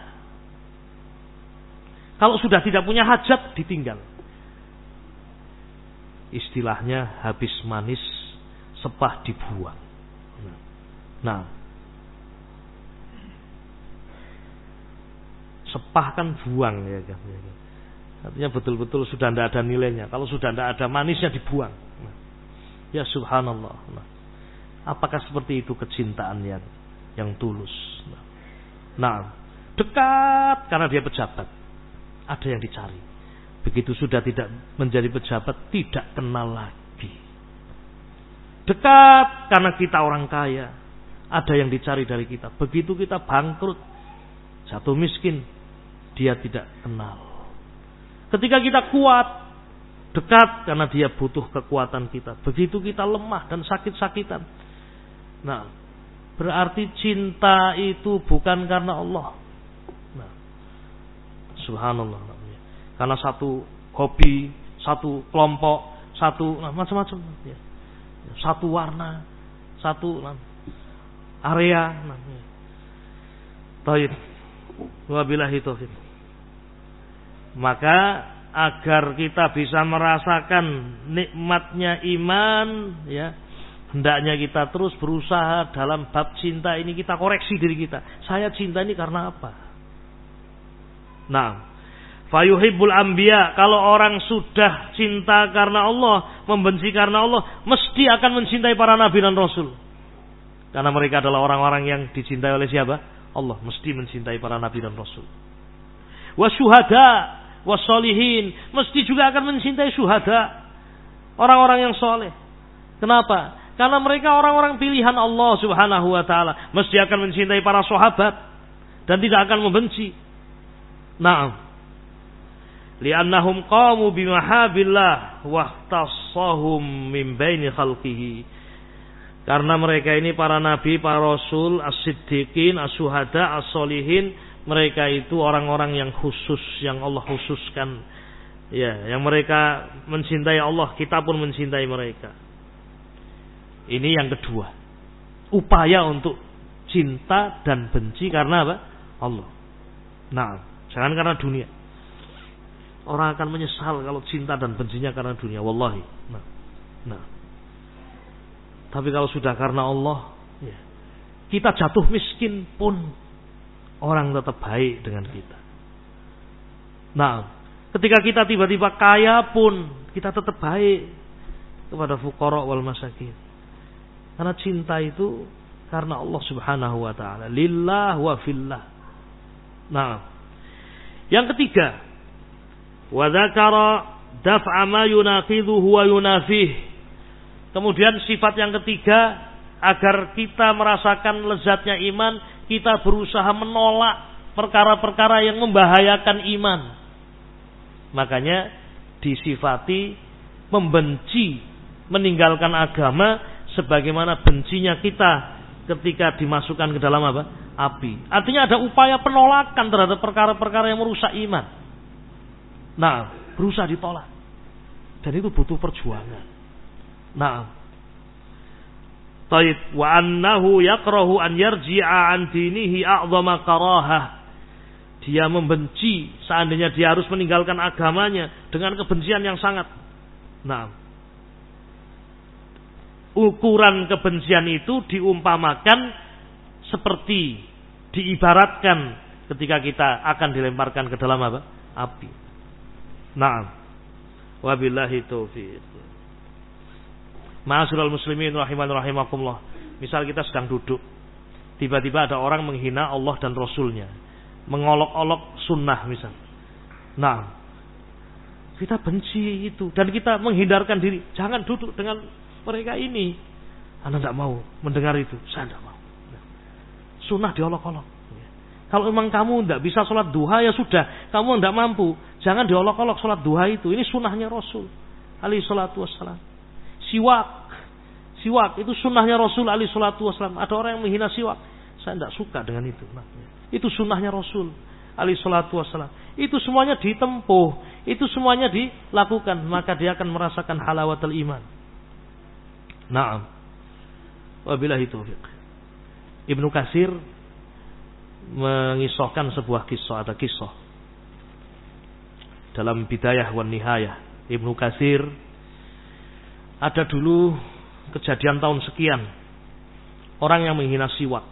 Kalau sudah tidak punya hajat, ditinggal. Istilahnya habis manis, sepah dibuang. Nah, sepah kan buang ya kan. Artinya betul-betul sudah tidak ada nilainya. Kalau sudah tidak ada manisnya dibuang. Nah, ya subhanallah. Nah, apakah seperti itu kecintaan yang yang tulus? Nah, nah, dekat karena dia pejabat, ada yang dicari. Begitu sudah tidak menjadi pejabat, tidak kenal lagi. Dekat karena kita orang kaya, ada yang dicari dari kita. Begitu kita bangkrut, jatuh miskin, dia tidak kenal. Ketika kita kuat, dekat karena dia butuh kekuatan kita. Begitu kita lemah dan sakit-sakitan, nah, berarti cinta itu bukan karena Allah. Nah, subhanallah. Karena satu hobi, satu kelompok, satu nah, macam-macam, ya. Satu warna, satu nah, area. Nah, ya. Baik, wabillahi taufik. Maka agar kita bisa merasakan nikmatnya iman, ya, hendaknya kita terus berusaha dalam bab cinta ini, kita koreksi diri kita. Saya cinta ini karena apa? Nah, fayuhibbul anbiya, kalau orang sudah cinta karena Allah, membenci karena Allah, mesti akan mencintai para nabi dan rasul. Karena mereka adalah orang-orang yang dicintai oleh siapa? Allah, mesti mencintai para nabi dan rasul. Wasyuhada, wassolihin, mesti juga akan mencintai syuhada, orang-orang yang soleh. Kenapa? Karena mereka orang-orang pilihan Allah subhanahu wa ta'ala. Mesti akan mencintai para sahabat dan tidak akan membenci. Naam, li'annahum qamu bimahabillah wahtassahum min baini khalqihi. Karena mereka ini para nabi, para rasul, as-siddiqin, as-syuhada, as-solihin, mereka itu orang-orang yang khusus, yang Allah khususkan. Ya, yang mereka mencintai Allah, kita pun mencintai mereka. Ini yang kedua. Upaya untuk cinta dan benci karena apa? Allah. Nah, jangan karena dunia. Orang akan menyesal kalau cinta dan bencinya karena dunia, wallahi. Nah, nah. Tapi kalau sudah karena Allah, ya, kita jatuh miskin pun orang tetap baik dengan kita. Nah, ketika kita tiba-tiba kaya pun kita tetap baik kepada fuqara wal masakin. Karena cinta itu karena Allah subhanahu wa ta'ala. Lillah wa fillah. Nah, yang ketiga, wa dzakara daf'a ma yunaqidhuhu wa yunafih. Kemudian sifat yang ketiga, agar kita merasakan lezatnya iman, kita berusaha menolak perkara-perkara yang membahayakan iman. Makanya disifati membenci, meninggalkan agama, sebagaimana bencinya kita ketika dimasukkan ke dalam apa? Api. Artinya ada upaya penolakan terhadap perkara-perkara yang merusak iman. Nah, berusaha ditolak. Dan itu butuh perjuangan. Nah, taib wa annahu yakrahu an yarji'a an dinihi a'zama karahah. Dia membenci seandainya dia harus meninggalkan agamanya dengan kebencian yang sangat. Nah, ukuran kebencian itu diumpamakan seperti diibaratkan ketika kita akan dilemparkan ke dalam apa? Api. Nah, wabillahi taufiq. Ma'asyiral muslimin rahiman rahimakumullah. Misal kita sedang duduk, tiba-tiba ada orang menghina Allah dan Rasulnya, mengolok-olok sunnah misal. Nah, kita benci itu dan kita menghindarkan diri. Jangan duduk dengan mereka ini. Anda tidak mau mendengar itu. Saya tidak mau. Sunnah diolok-olok. Kalau memang kamu tidak bisa sholat duha, ya sudah. Kamu tidak mampu. Jangan diolok-olok sholat duha itu. Ini sunnahnya Rasul alaihi salatu wassalam. Siwak. Siwak itu sunnahnya Rasul alaihi salatu wasallam. Ada orang yang menghina siwak. Saya tidak suka dengan itu. Nah, itu sunnahnya Rasul alaihi salatu wasallam. Itu semuanya ditempuh, itu semuanya dilakukan, maka dia akan merasakan halawatul iman. Naam. Wabillahi taufiq. Ibnu Katsir mengisahkan sebuah kisah, ada kisah dalam Bidayah wan Nihayah. Ibnu Katsir, ada dulu kejadian tahun sekian, orang yang menghina siwak.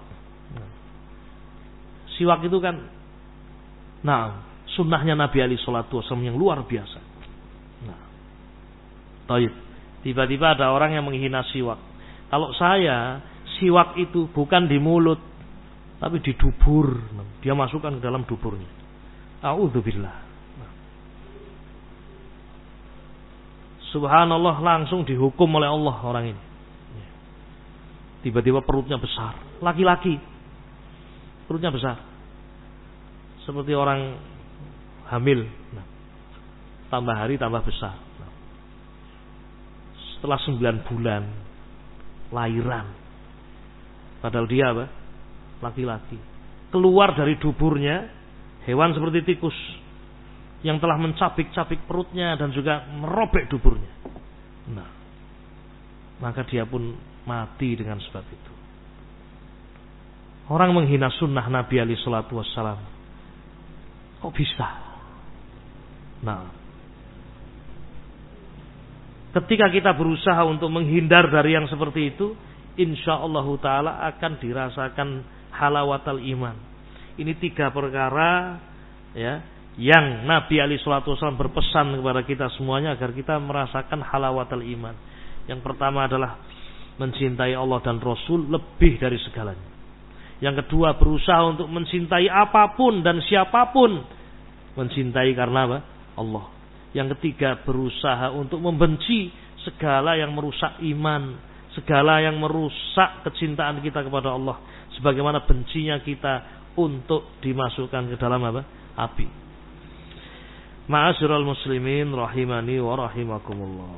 Siwak itu kan, nah, sunnahnya Nabi alaihi salatu wasallam yang luar biasa. Nah, taib. Tiba-tiba ada orang yang menghina siwak. Kalau saya, siwak itu bukan di mulut, tapi di dubur. Dia masukkan ke dalam duburnya. A'udzubillah. Nah. Subhanallah, langsung dihukum oleh Allah orang ini. Tiba-tiba perutnya besar. Laki-laki. Perutnya besar. Seperti orang hamil. Nah. Tambah hari tambah besar. Nah. Setelah sembilan bulan lahiran. Padahal dia apa? Laki-laki. Keluar dari duburnya hewan seperti tikus yang telah mencabik-cabik perutnya dan juga merobek duburnya. Nah, maka dia pun mati dengan sebab itu. Orang menghina sunnah Nabi alaihi salatu wassalam. Kok bisa? Nah, ketika kita berusaha untuk menghindar dari yang seperti itu, insyaallah taala akan dirasakan halawatul iman. Ini tiga perkara ya yang Nabi alaihi salatu wasallam berpesan kepada kita semuanya agar kita merasakan halawatul iman. Yang pertama adalah mencintai Allah dan Rasul lebih dari segalanya. Yang kedua, berusaha untuk mencintai apapun dan siapapun, mencintai karena apa? Allah. Yang ketiga, berusaha untuk membenci segala yang merusak iman, segala yang merusak kecintaan kita kepada Allah, sebagaimana bencinya kita untuk dimasukkan ke dalam apa? Api. Ma'asyiral muslimin rahimani wa rahimakumullah.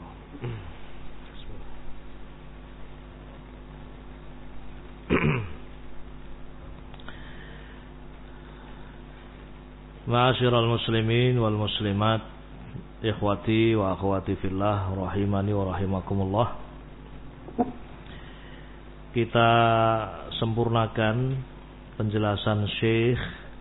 Ma'asyiral muslimin wal muslimat, ikhwati wa akhwati fillah rahimani wa rahimakumullah. Kita sempurnakan penjelasan Syekh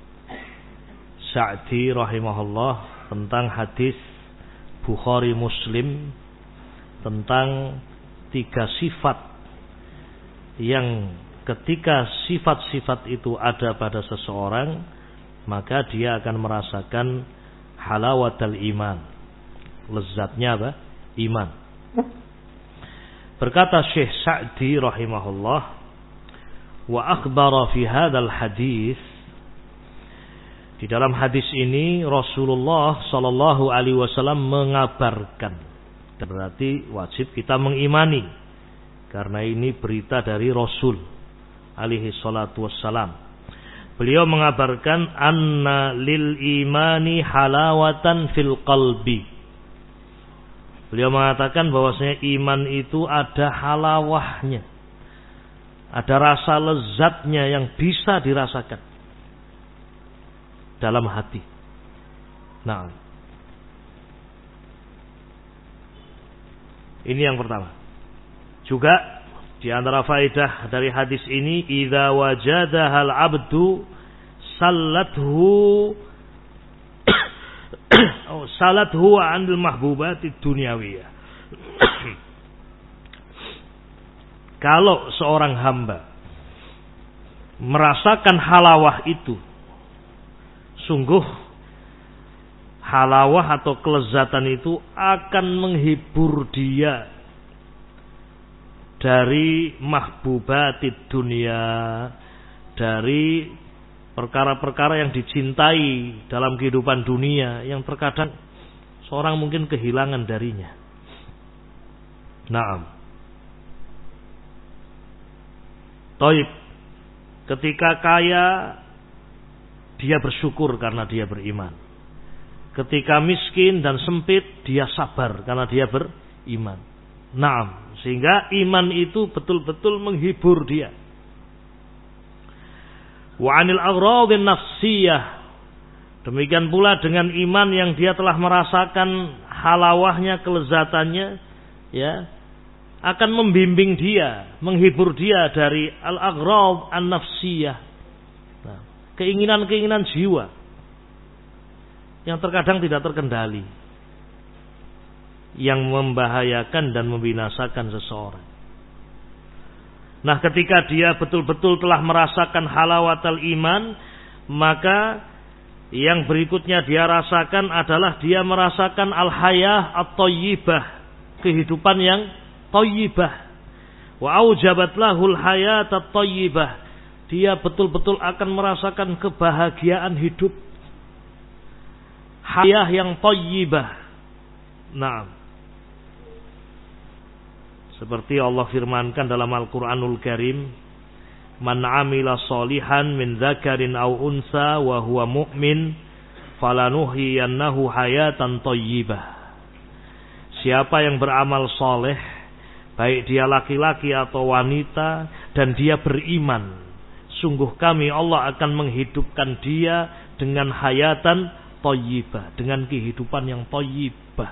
Sa'di rahimahullah tentang hadis Bukhari Muslim tentang tiga sifat yang ketika sifat-sifat itu ada pada seseorang, maka dia akan merasakan halawatul iman. Lezatnya apa? Iman. Berkata Syekh Sa'di rahimahullah, wa akhbara fi hadzal hadis, di dalam hadis ini Rasulullah sallallahu alaihi wasallam mengabarkan. Berarti wajib kita mengimani karena ini berita dari Rasul alaihi salatu wassalam. Beliau mengabarkan anna lil imani halawatan fil qalbi. Beliau mengatakan bahwasanya iman itu ada halawahnya, ada rasa lezatnya yang bisa dirasakan dalam hati. Nah, ini yang pertama. Juga di antara faedah dari hadis ini, idza wajadahal abdu sallathu oh salathu anil mahbubatid dunyawiyah. Kalau seorang hamba merasakan halawah itu, sungguh halawah atau kelezatan itu akan menghibur dia dari mahbubatid dunia, dari perkara-perkara yang dicintai dalam kehidupan dunia yang terkadang seorang mungkin kehilangan darinya. Naam. Taib. Ketika kaya, dia bersyukur karena dia beriman. Ketika miskin dan sempit, dia sabar karena dia beriman. Naam. sehingga iman itu betul-betul menghibur dia. Wa 'anil agradhin nafsiyah. Demikian pula dengan iman yang dia telah merasakan halawahnya, kelezatannya, ya, akan membimbing dia, menghibur dia dari al-aghrad an-nafsiyah. Nah, keinginan-keinginan jiwa yang terkadang tidak terkendali, yang membahayakan dan membinasakan seseorang. Nah, ketika dia betul-betul telah merasakan halawatul iman, maka yang berikutnya dia rasakan adalah dia merasakan al-hayah at-thayyibah, kehidupan yang thayyibah. Wa aujabat lahul hayat at-thayyibah. Dia betul-betul akan merasakan kebahagiaan hidup. Hayah yang thayyibah. Naam. Seperti Allah firmankan dalam Al-Qur'anul Karim, "Man 'amila shalihan min dzakarin aw unsa wa huwa mu'min, falanuhyiyannahu hayatan thayyibah." Siapa yang beramal soleh, baik dia laki-laki atau wanita, dan dia beriman, sungguh kami Allah akan menghidupkan dia dengan hayatan thayyibah, dengan kehidupan yang thayyibah.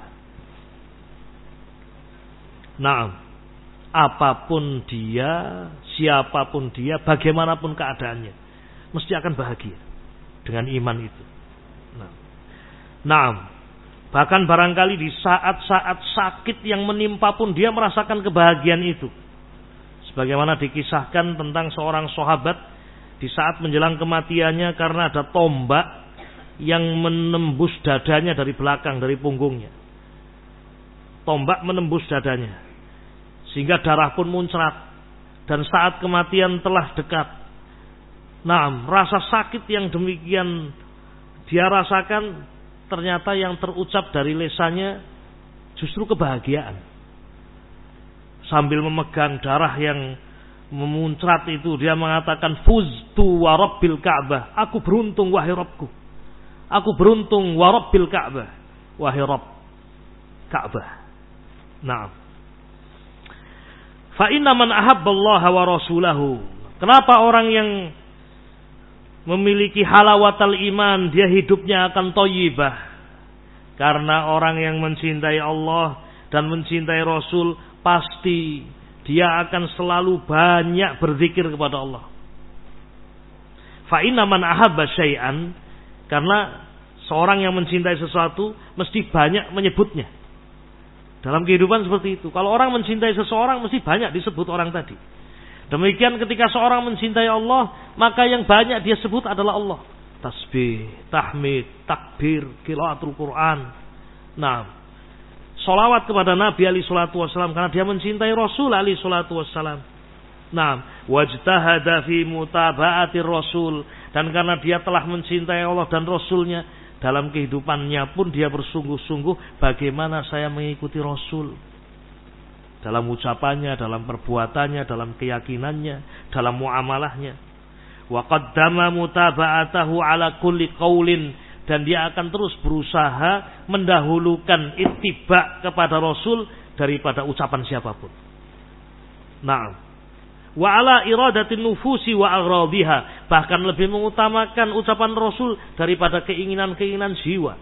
Nah, apapun dia, siapapun dia, bagaimanapun keadaannya, mesti akan bahagia dengan iman itu. Nah, nah, bahkan barangkali di saat-saat sakit yang menimpa pun dia merasakan kebahagiaan itu. Sebagaimana dikisahkan tentang seorang sahabat di saat menjelang kematiannya karena ada tombak yang menembus dadanya dari belakang, dari punggungnya. Tombak menembus dadanya sehingga darah pun muncrat, dan saat kematian telah dekat. Nah, rasa sakit yang demikian dia rasakan, ternyata yang terucap dari lisannya justru kebahagiaan. Sambil memegang darah yang memuncrat itu, dia mengatakan, "Fuztu wa rabbil Ka'bah." Aku beruntung wahai Rabbku. Aku beruntung wa rabbil Ka'bah, wahai Rabb Ka'bah. Nah, fa inna man ahabballaha wa rasulahu. Kenapa orang yang memiliki halawatul iman dia hidupnya akan thayyibah? Karena orang yang mencintai Allah dan mencintai Rasul, pasti dia akan selalu banyak berzikir kepada Allah. Fa inna man ahabba syai'an, karena seorang yang mencintai sesuatu mesti banyak menyebutnya. Dalam kehidupan seperti itu. Kalau orang mencintai seseorang mesti banyak disebut orang tadi. Demikian ketika seorang mencintai Allah, maka yang banyak dia sebut adalah Allah. Tasbih, tahmid, takbir, qiraatul Quran. Nah, sholawat kepada Nabi alaihi salatu wassalam karena dia mencintai Rasul alaihi salatu wassalam. Nah, wajtahada fi mutaba'atir Rasul, dan karena dia telah mencintai Allah dan Rasulnya, dalam kehidupannya pun dia bersungguh-sungguh bagaimana saya mengikuti Rasul. Dalam ucapannya, dalam perbuatannya, dalam keyakinannya, dalam muamalahnya. Wa qaddama mutaba'atahu ala kulli qaulin, dan dia akan terus berusaha mendahulukan ittiba kepada Rasul daripada ucapan siapapun. Nah, wa ala iradatin nufusi wa aghradiha, bahkan lebih mengutamakan ucapan Rasul daripada keinginan-keinginan jiwa.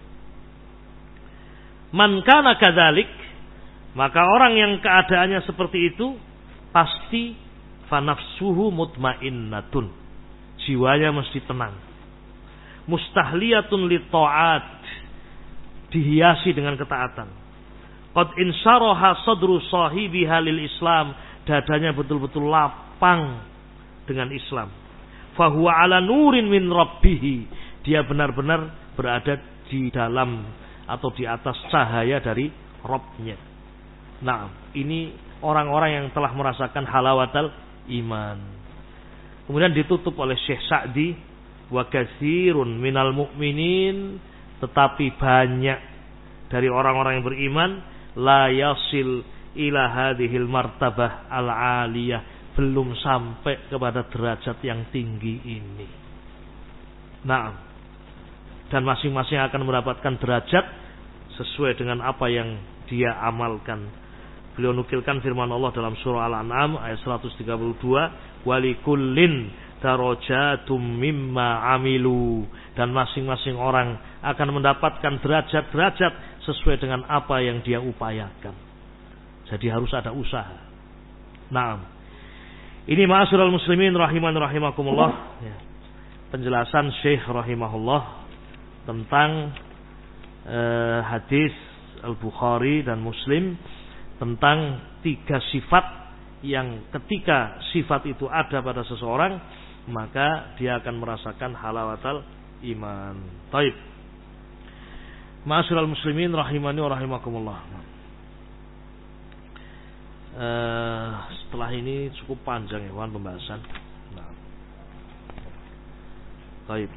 Man kana kadzalik, maka orang yang keadaannya seperti itu pasti fa nafsuhu mutmainnatun, jiwanya mesti tenang. Mustahliyatun lit ta'at, dihiasi dengan ketaatan. Qad insyaraha sadru sahibiha lil Islam, dadanya betul-betul lapang dengan Islam. Fahuwa ala nurin min rabbih, dia benar-benar berada di dalam atau di atas cahaya dari Rabbnya. Nah, ini orang-orang yang telah merasakan halawatul iman. Kemudian ditutup oleh Syekh Sa'di, wa katsirun minal mu'minin, tetapi banyak dari orang-orang yang beriman la yasil ila hadhil martabah al-aliyah, belum sampai kepada derajat yang tinggi ini. Nah, dan masing-masing akan mendapatkan derajat sesuai dengan apa yang dia amalkan. Beliau nukilkan firman Allah dalam surah Al-An'am ayat seratus tiga puluh dua, walikullin darajatum mimma amilu, dan masing-masing orang akan mendapatkan derajat-derajat sesuai dengan apa yang dia upayakan. Jadi harus ada usaha. Nah, ini ma'asyiral muslimin rahiman rahimakumullah, ya, penjelasan Syekh rahimahullah tentang eh, hadis Al-Bukhari dan Muslim tentang tiga sifat yang ketika sifat itu ada pada seseorang maka dia akan merasakan halawatal iman. Taib. Ma'asyiral muslimin rahimani wa rahimakumullah. Uh, setelah ini cukup panjang ya kawan pembahasan. Nah. Taib.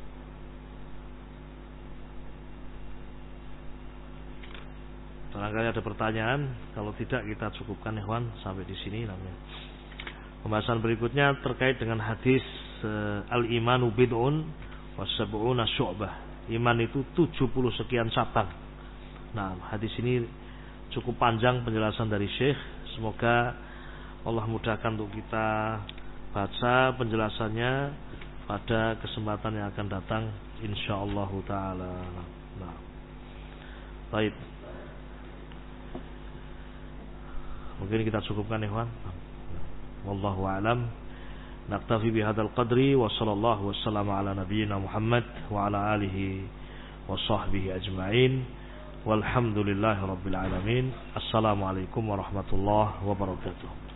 Barangkali ada pertanyaan, kalau tidak kita cukupkan ya kawan sampai di sini namanya. Pembahasan berikutnya terkait dengan hadis uh, al-imanu bid'un wa sab'una syu'bah. Iman itu tujuh puluh sekian cabang. Nah, hadis ini cukup panjang penjelasan dari Syekh. Semoga Allah mudahkan untuk kita baca penjelasannya pada kesempatan yang akan datang insyaallah taala. Nah. Baik. Mungkin kita cukupkan ya kawan. Wallahu a'lam. Naktafi bihadzal qadri wa sallallahu wasallam ala nabiyyina Muhammad wa ala alihi wa sahbihi ajma'in. Walhamdulillahi rabbil alamin. Assalamualaikum warahmatullahi wabarakatuh.